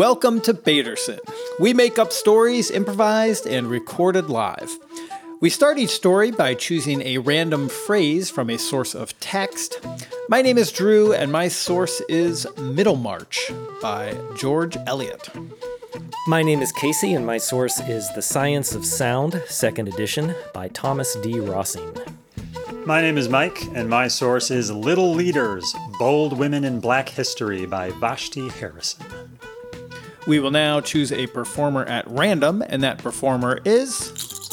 Welcome to Baderson. We make up stories improvised and recorded live. We start each story by choosing a random phrase from a source of text. My name is Drew, and my source is Middlemarch by George Eliot. My name is Casey, and my source is The Science of Sound, 2nd edition, by Thomas D. Rossing. My name is Mike, and my source is Little Leaders, Bold Women in Black History by Vashti Harrison. We will now choose a performer at random, and that performer is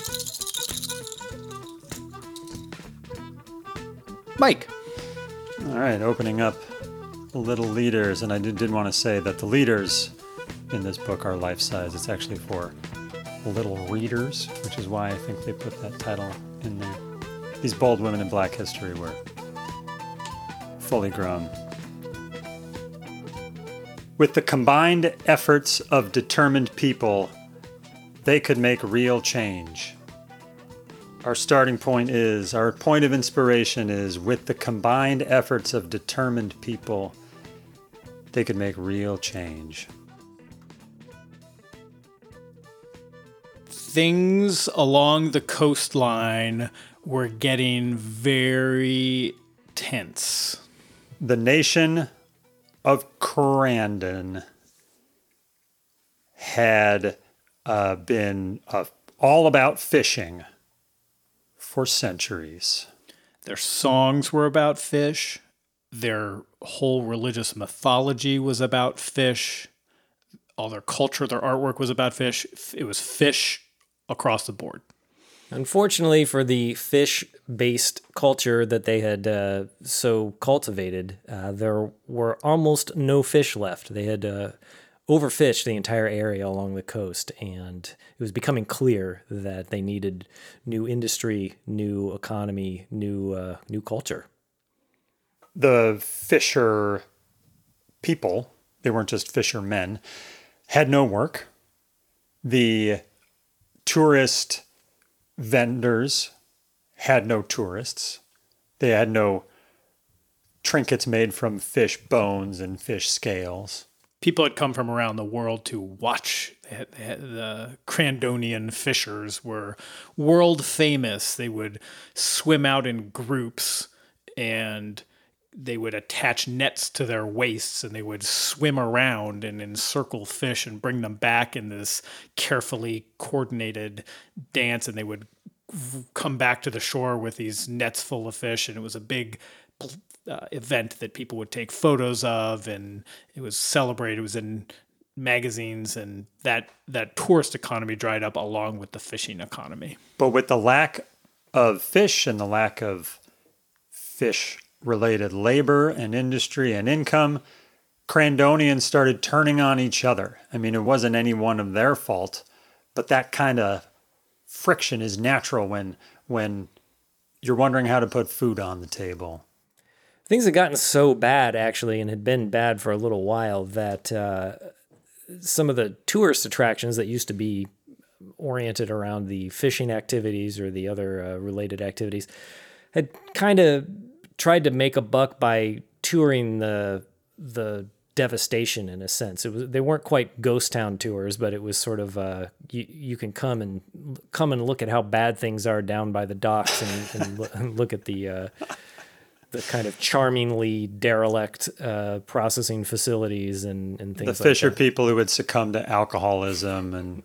Mike. All right, opening up Little Leaders, and I did want to say that the leaders in this book are life-size. It's actually for little readers, which is why I think they put that title in there. These bold women in Black history were fully grown. With the combined efforts of determined people, they could make real change. Our starting point is, our point of inspiration is, with the combined efforts of determined people, they could make real change. Things along the coastline were getting very tense. The nation of Crandon had been all about fishing for centuries. Their songs were about fish. Their whole religious mythology was about fish. All their culture, their artwork was about fish. It was fish across the board. Unfortunately for the fish-based culture that they had so cultivated, there were almost no fish left. They had overfished the entire area along the coast, and it was becoming clear that they needed new industry, new economy, new culture. The fisher people, they weren't just fishermen, had no work. The tourist vendors had no tourists. They had no trinkets made from fish bones and fish scales. People had come from around the world to watch. The Crandonian fishers were world famous. They would swim out in groups, and they would attach nets to their waists, and they would swim around and encircle fish and bring them back in this carefully coordinated dance. And they would come back to the shore with these nets full of fish. And it was a big event that people would take photos of, and it was celebrated. It was in magazines, and that tourist economy dried up along with the fishing economy. But with the lack of fish and the lack of fish-related labor and industry and income, Crandonians started turning on each other. I mean, it wasn't any one of their fault, but that kind of friction is natural when you're wondering how to put food on the table. Things had gotten so bad, actually, and had been bad for a little while, that some of the tourist attractions that used to be oriented around the fishing activities or the other related activities had kind of tried to make a buck by touring the devastation, in a sense. They weren't quite ghost town tours, but it was sort of you can come and look at how bad things are down by the docks, and look at the kind of charmingly derelict processing facilities and things like that. The fisher people who would succumb to alcoholism and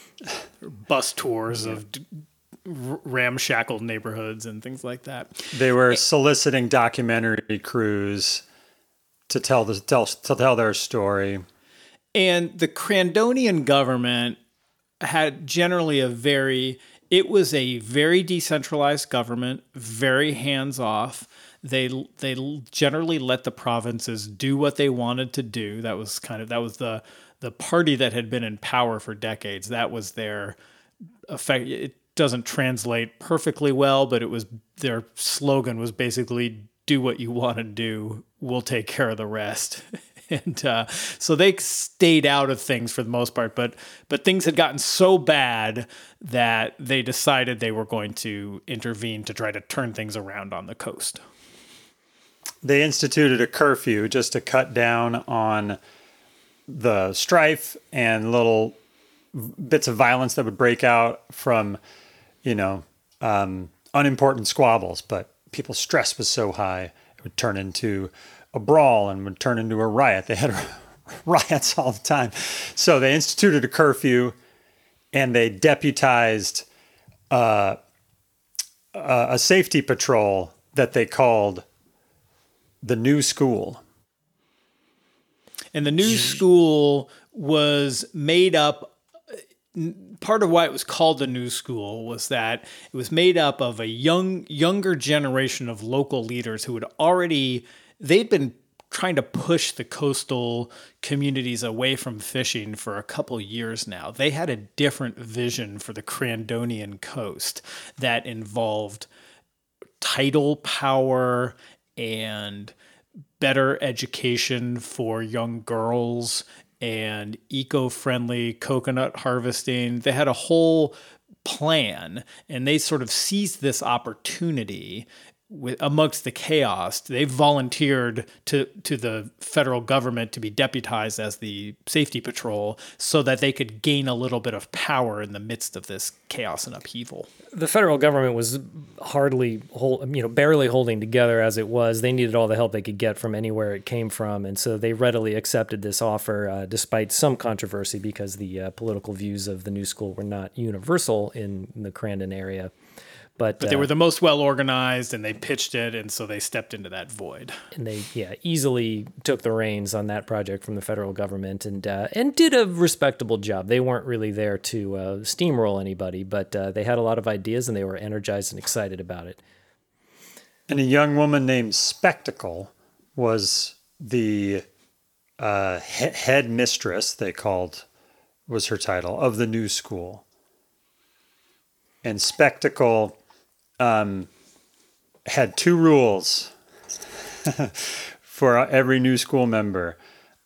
bus tours of ramshackle neighborhoods and things like that. They were soliciting documentary crews to tell their story. And the Crandonian government had generally it was a very decentralized government, very hands-off. They generally let the provinces do what they wanted to do. That was the party that had been in power for decades. That was their effect. It doesn't translate perfectly well, but their slogan was basically, do what you want to do, we'll take care of the rest. And so they stayed out of things for the most part, but things had gotten so bad that they decided they were going to intervene to try to turn things around on the coast. They instituted a curfew just to cut down on the strife and little bits of violence that would break out from, unimportant squabbles, but people's stress was so high, it would turn into a brawl and would turn into a riot. They had riots all the time. So they instituted a curfew and they deputized a safety patrol that they called the New School. And the New School was made up. Part of why it was called the New School was that it was made up of a younger generation of local leaders who they'd been trying to push the coastal communities away from fishing for a couple years now. They had a different vision for the Crandonian coast that involved tidal power and better education for young girls and eco-friendly coconut harvesting. They had a whole plan, and they sort of seized this opportunity amongst the chaos. They volunteered to the federal government to be deputized as the safety patrol so that they could gain a little bit of power in the midst of this chaos and upheaval. The federal government was barely holding together as it was. They needed all the help they could get from anywhere it came from, and so they readily accepted this offer, despite some controversy because the political views of the New School were not universal in the Crandon area. But they were the most well-organized, and they pitched it, and so they stepped into that void. And they easily took the reins on that project from the federal government and did a respectable job. They weren't really there to steamroll anybody, but they had a lot of ideas, and they were energized and excited about it. And a young woman named Spectacle was the head mistress, was her title, of the New School. And Spectacle had two rules for every New School member.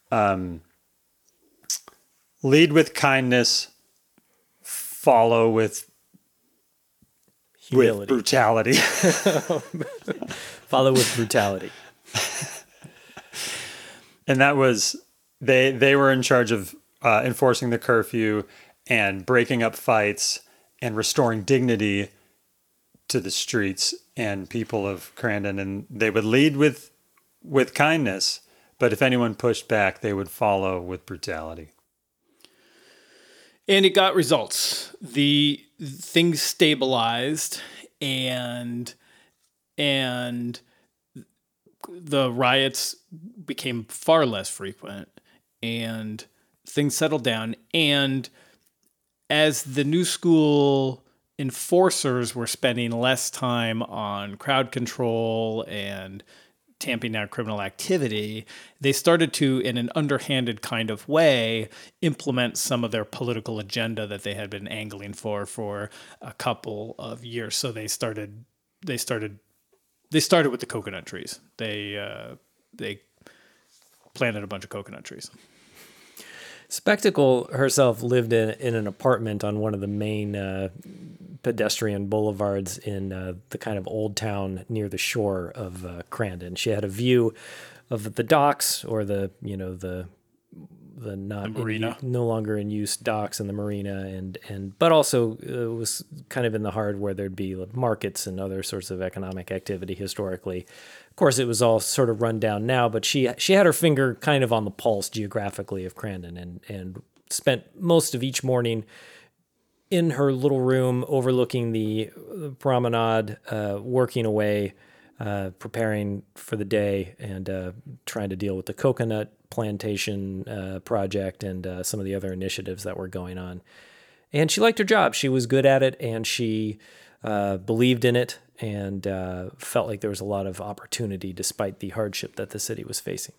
Lead with kindness, follow with humility. With brutality. Follow with brutality. And that was, they were in charge of enforcing the curfew and breaking up fights and restoring dignity to the streets and people of Crandon. And they would lead with kindness, but if anyone pushed back, they would follow with brutality. And it got results. The things stabilized, and the riots became far less frequent, and things settled down. And as the New School enforcers were spending less time on crowd control and tamping down criminal activity, they started to, in an underhanded kind of way, implement some of their political agenda that they had been angling for a couple of years. So they started with the coconut trees. They planted a bunch of coconut trees. Spectacle herself lived in an apartment on one of the main pedestrian boulevards in the kind of old town near the shore of Crandon. She had a view of the docks, or the marina, no longer in use docks and the marina, but also was kind of in the heart where there'd be markets and other sorts of economic activity historically. Of course, it was all sort of run down now, but she had her finger kind of on the pulse geographically of Crandon, and spent most of each morning in her little room overlooking the promenade, working away, preparing for the day, and trying to deal with the coconut plantation project and some of the other initiatives that were going on. And she liked her job. She was good at it, and she believed in it, and felt like there was a lot of opportunity despite the hardship that the city was facing.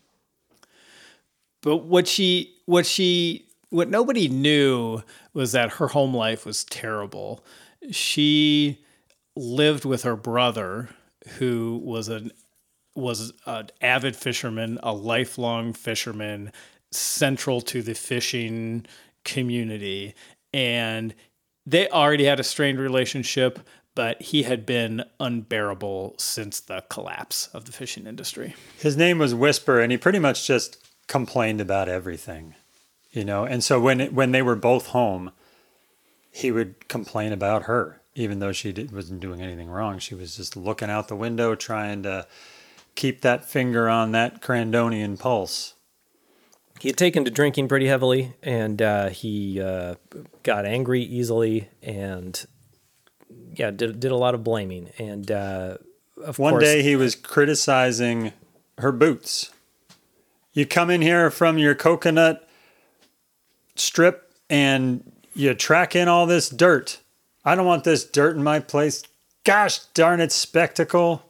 But what nobody knew was that her home life was terrible. She lived with her brother, who was an avid fisherman, a lifelong fisherman, central to the fishing community. And they already had a strained relationship, but he had been unbearable since the collapse of the fishing industry. His name was Whisper, and he pretty much just complained about everything, And so when they were both home, he would complain about her, even though wasn't doing anything wrong. She was just looking out the window, trying to keep that finger on that Crandonian pulse. He had taken to drinking pretty heavily, and he got angry easily, and did a lot of blaming. And One day he was criticizing her boots. You come in here from your coconut strip and you track in all this dirt. I don't want this dirt in my place. Gosh darn it, Spectacle.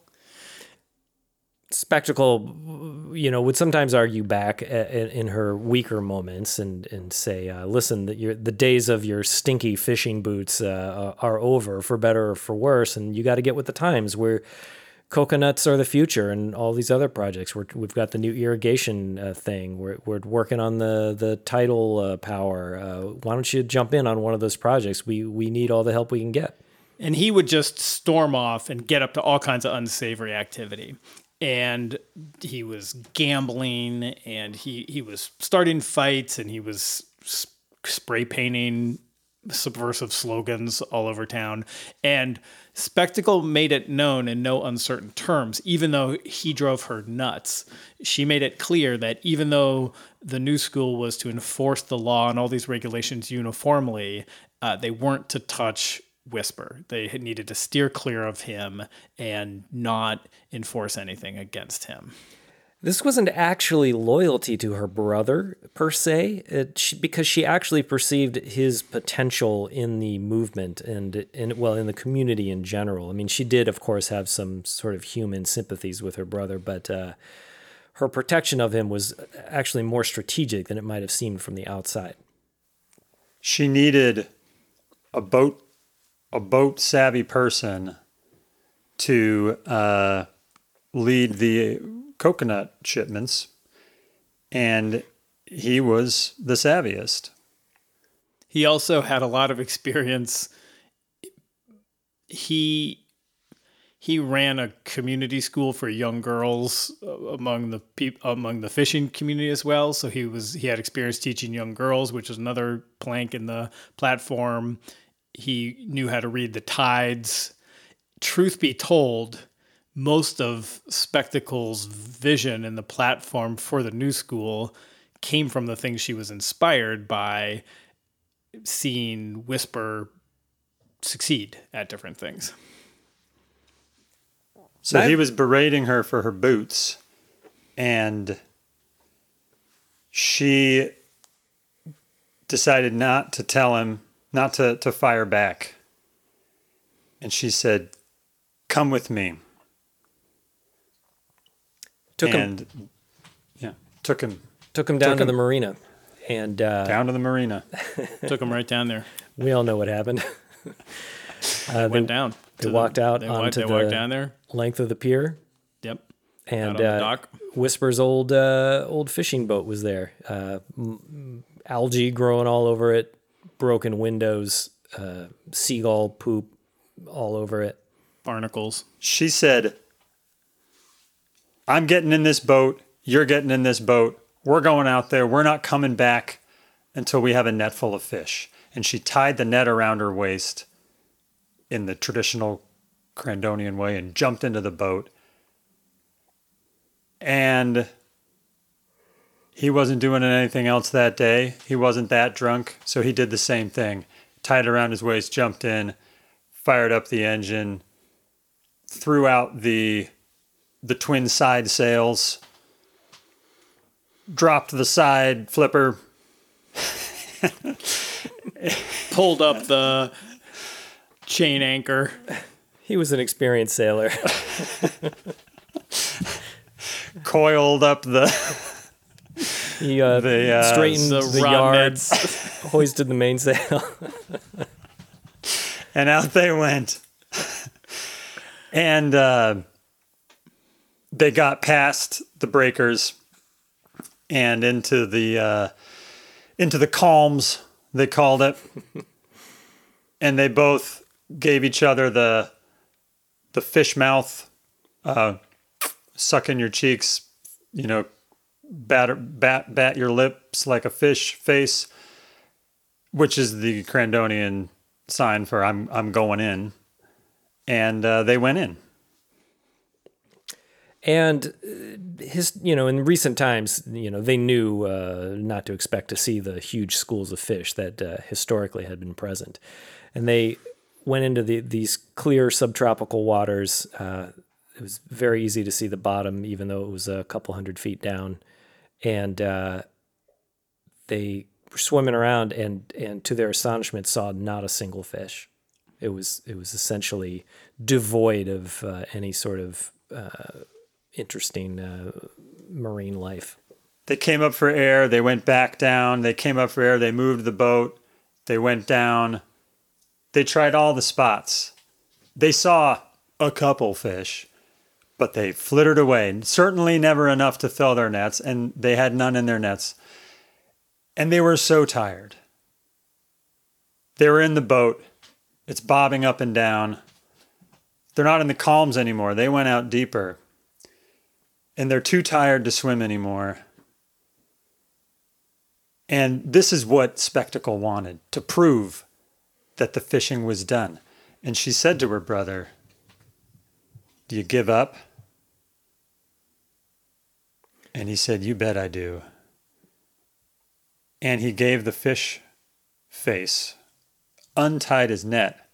Spectacle, would sometimes argue back in her weaker moments and say, listen, the days of your stinky fishing boots are over, for better or for worse, and you got to get with the times. Where coconuts are the future, and all these other projects. We've got the new irrigation thing. We're working on the tidal power. Why don't you jump in on one of those projects? We need all the help we can get. And he would just storm off and get up to all kinds of unsavory activity. And he was gambling, and he was starting fights, and he was spray painting subversive slogans all over town. And Spectacle made it known in no uncertain terms, even though he drove her nuts. She made it clear that even though the new school was to enforce the law and all these regulations uniformly, they weren't to touch Whisper. They had needed to steer clear of him and not enforce anything against him. This wasn't actually loyalty to her brother, per se, because she actually perceived his potential in the movement and in the community in general. I mean, she did, of course, have some sort of human sympathies with her brother, but her protection of him was actually more strategic than it might have seemed from the outside. She needed a boat-savvy person to lead the coconut shipments, and he was the savviest. He also had a lot of experience. He ran a community school for young girls among the fishing community as well. So he had experience teaching young girls, which is another plank in the platform. He knew how to read the tides. Truth be told, most of Spectacle's vision in the platform for the new school came from the things she was inspired by seeing Whisper succeed at different things. So he was berating her for her boots, and she decided not to tell him, not to fire back. And she said, "Come with me." Took him down to the marina, and down to the marina. Took him right down there. We all know what happened. Went down. They walked out onto the walked down there. Length of the pier. Yep. And out on the dock. Whisper's old fishing boat was there. Algae growing all over it, broken windows, seagull poop all over it. Barnacles. She said, "I'm getting in this boat. You're getting in this boat. We're going out there. We're not coming back until we have a net full of fish." And she tied the net around her waist in the traditional Crandonian way and jumped into the boat. And he wasn't doing anything else that day. He wasn't that drunk, so he did the same thing. Tied it around his waist, jumped in, fired up the engine, threw out the twin side sails, dropped the side flipper, pulled up the chain anchor. He was an experienced sailor. Coiled up the straightened the yards, hoisted the mainsail. And out they went. And they got past the breakers and into the calms, they called it. And they both gave each other the fish mouth, suck in your cheeks, bat your lips like a fish face, which is the Crandonian sign for I'm going in. And they went in. And in recent times, they knew not to expect to see the huge schools of fish that historically had been present. And they went into these clear subtropical waters. It was very easy to see the bottom, even though it was a couple 100 feet down. And they were swimming around and to their astonishment saw not a single fish. It was essentially devoid of any sort of interesting marine life. They came up for air. They went back down. They came up for air. They moved the boat. They went down. They tried all the spots. They saw a couple fish, but they flittered away. Certainly never enough to fill their nets, and they had none in their nets. And they were so tired. They were in the boat. It's bobbing up and down. They're not in the calms anymore. They went out deeper. And they're too tired to swim anymore. And this is what Spectacle wanted, to prove that the fishing was done. And she said to her brother, "Do you give up?" And he said, "You bet I do." And he gave the fish face, untied his net,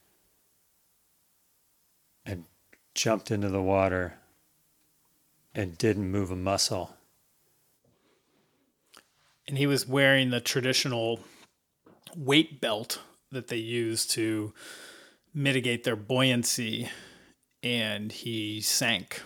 and jumped into the water and didn't move a muscle. And he was wearing the traditional weight belt that they use to mitigate their buoyancy, and he sank.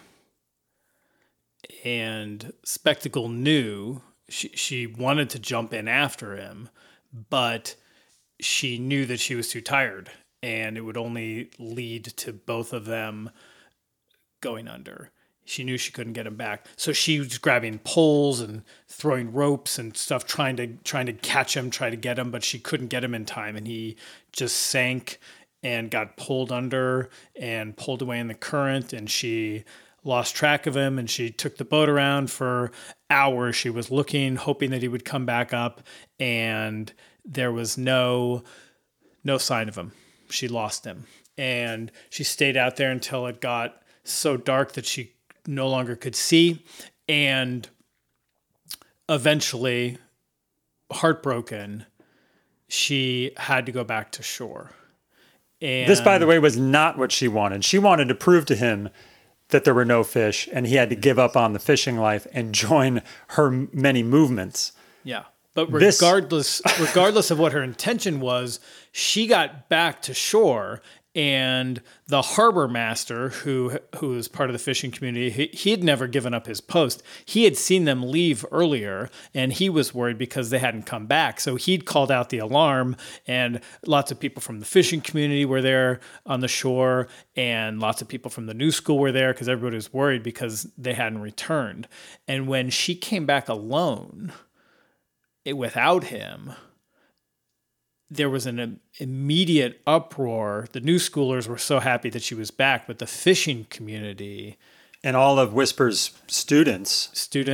And Spectacle knew she wanted to jump in after him, but she knew that she was too tired, and it would only lead to both of them going under. She knew she couldn't get him back. So she was grabbing poles and throwing ropes and stuff, trying to catch him, try to get him, but she couldn't get him in time. And he just sank and got pulled under and pulled away in the current. And she lost track of him, and she took the boat around for hours. She was looking, hoping that he would come back up, and there was no sign of him. She lost him. And she stayed out there until it got so dark that she no longer could see, and eventually, heartbroken, she had to go back to shore. And this, by the way, was not what she wanted. She wanted to prove to him that there were no fish, and he had to give up on the fishing life and join her many movements. Yeah. But regardless of what her intention was, she got back to shore, and the harbor master, who was part of the fishing community, he had never given up his post. He had seen them leave earlier, and he was worried because they hadn't come back. So he'd called out the alarm, and lots of people from the fishing community were there on the shore, and lots of people from the new school were there because everybody was worried because they hadn't returned. And when she came back alone, without him, there was an immediate uproar. The new schoolers were so happy that she was back, but the fishing community and all of Whisper's students,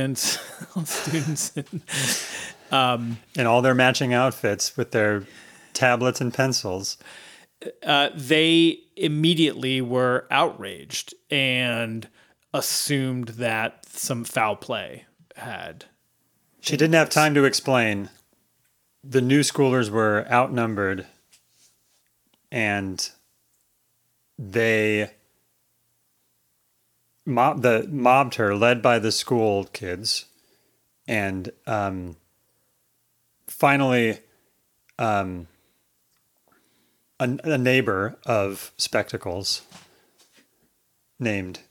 in all their matching outfits with their tablets and pencils, they immediately were outraged and assumed that some foul play had. She didn't have time to explain. The new schoolers were outnumbered, and they mobbed her, led by the school kids, and finally, a neighbor of Spectacles named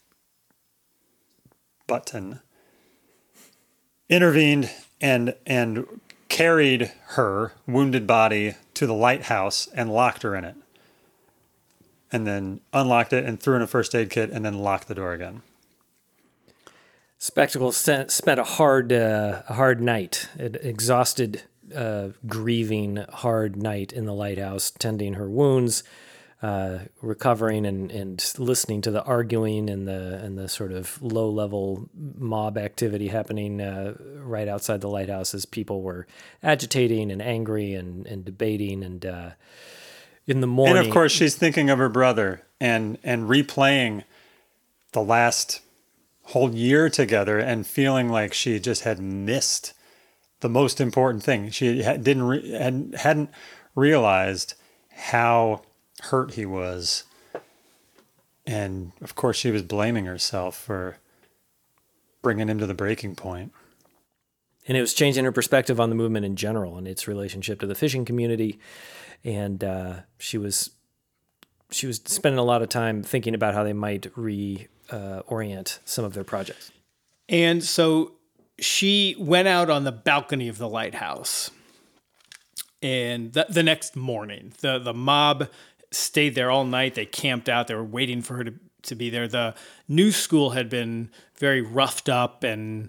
Button intervened and carried her wounded body to the lighthouse and locked her in it. And then unlocked it and threw in a first aid kit and then locked the door again. Spectacle spent a hard night, an exhausted, grieving, hard night in the lighthouse, tending her wounds. recovering and listening to the arguing and the sort of low level mob activity happening right outside the lighthouse as people were agitating and angry and debating and in the morning. And of course, she's thinking of her brother and replaying the last whole year together and feeling like she just had missed the most important thing. She hadn't realized how hurt he was. And of course, she was blaming herself for bringing him to the breaking point. And it was changing her perspective on the movement in general and its relationship to the fishing community. And she was spending a lot of time thinking about how they might reorient some of their projects. And so she went out on the balcony of the lighthouse. And the next morning, the mob stayed there all night. They camped out. They were waiting for her to be there. The new school had been very roughed up and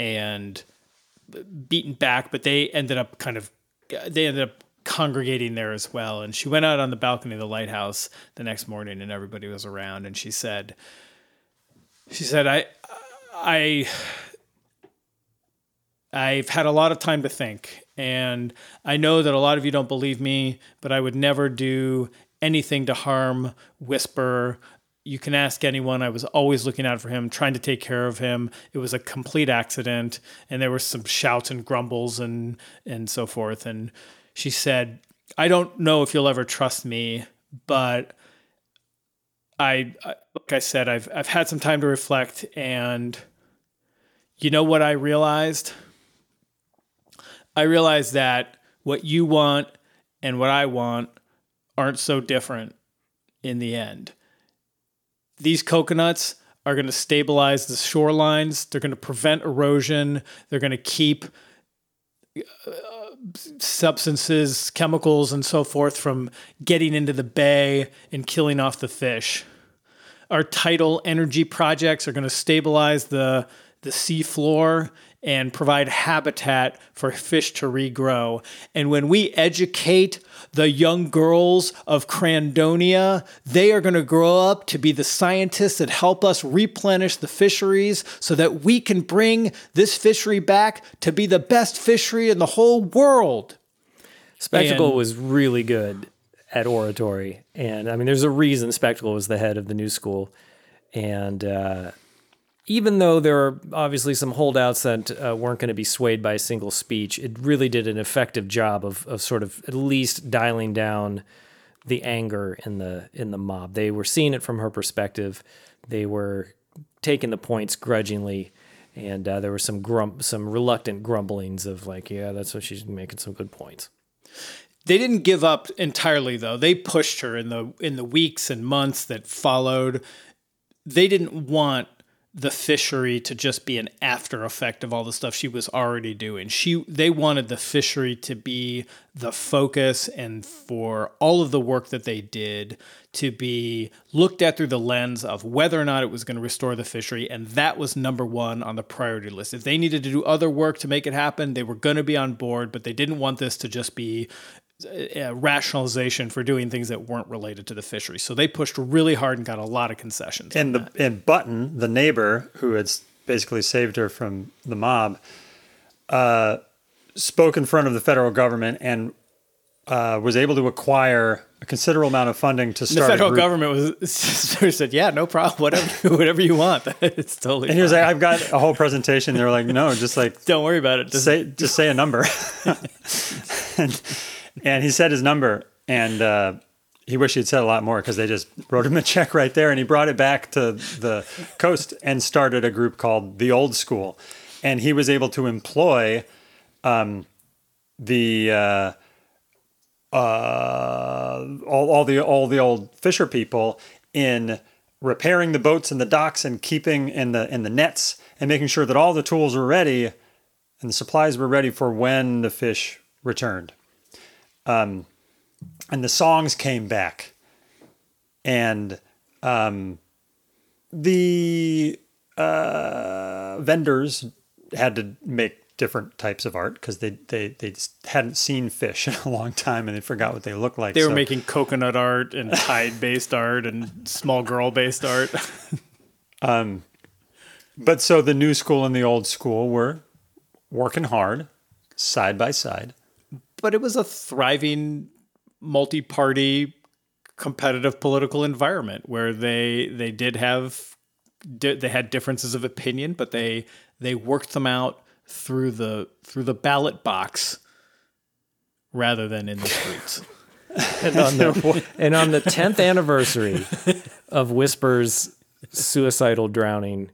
beaten back, but they ended up congregating there as well. And she went out on the balcony of the lighthouse the next morning, and everybody was around. And she said, I've had a lot of time to think, and I know that a lot of you don't believe me, but I would never do anything to harm Whisper. You can ask anyone. I was always looking out for him, trying to take care of him. It was a complete accident, and there were some shouts and grumbles and so forth. And she said, I don't know if you'll ever trust me, but like I said, I've had some time to reflect, and you know what I realized? I realized that what you want and what I want aren't so different in the end. These coconuts are going to stabilize the shorelines. They're going to prevent erosion. They're going to keep substances, chemicals, and so forth from getting into the bay and killing off the fish. Our tidal energy projects are going to stabilize the sea floor and provide habitat for fish to regrow. And when we educate the young girls of Crandonia, they are going to grow up to be the scientists that help us replenish the fisheries so that we can bring this fishery back to be the best fishery in the whole world. Spectacle was really good at oratory. And I mean, there's a reason Spectacle was the head of the new school. And even though there are obviously some holdouts that weren't going to be swayed by a single speech, it really did an effective job of sort of at least dialing down the anger in the mob. They were seeing it from her perspective. They were taking the points grudgingly, and there were some reluctant grumblings of like, yeah, that's what she's making some good points. They didn't give up entirely, though. They pushed her in the weeks and months that followed. They didn't want the fishery to just be an after effect of all the stuff she was already doing. They wanted the fishery to be the focus, and for all of the work that they did to be looked at through the lens of whether or not it was going to restore the fishery. And that was number one on the priority list. If they needed to do other work to make it happen, they were going to be on board, but they didn't want this to just be a rationalization for doing things that weren't related to the fishery. So they pushed really hard and got a lot of concessions. And Button, the neighbor who had basically saved her from the mob, spoke in front of the federal government and was able to acquire a considerable amount of funding to start. The federal government said, "Yeah, no problem. Whatever you want. It's totally." And he was like, "I've got a whole presentation." They were like, "No, just like don't worry about it. Just say a number." And he said his number, and he wished he'd said a lot more because they just wrote him a check right there, and he brought it back to the coast and started a group called the Old School, and he was able to employ all the old fisher people in repairing the boats and the docks and keeping in the nets and making sure that all the tools were ready and the supplies were ready for when the fish returned. And the songs came back, and the vendors had to make different types of art because they just hadn't seen fish in a long time and they forgot what they look like. They were making coconut art and tide-based art and small girl-based art. But so the new school and the old school were working hard, side by side. But it was a thriving, multi-party, competitive political environment where they had differences of opinion, but they worked them out through the ballot box rather than in the streets. And on the 10th anniversary of Whisper's suicidal drowning,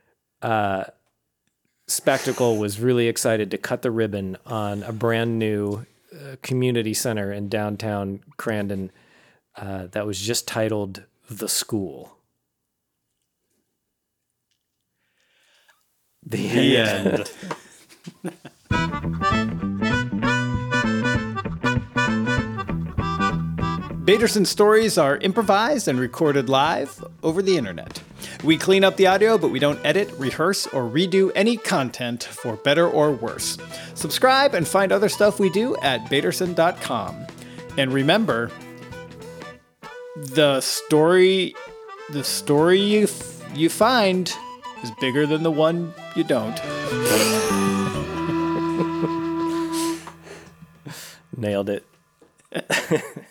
Spectacle was really excited to cut the ribbon on a brand new community center in downtown Crandon that was just titled The School. The end. Baderson stories are improvised and recorded live over the internet. We clean up the audio, but we don't edit, rehearse, or redo any content for better or worse. Subscribe and find other stuff we do at Baderson.com. And remember, the story you find is bigger than the one you don't. Nailed it.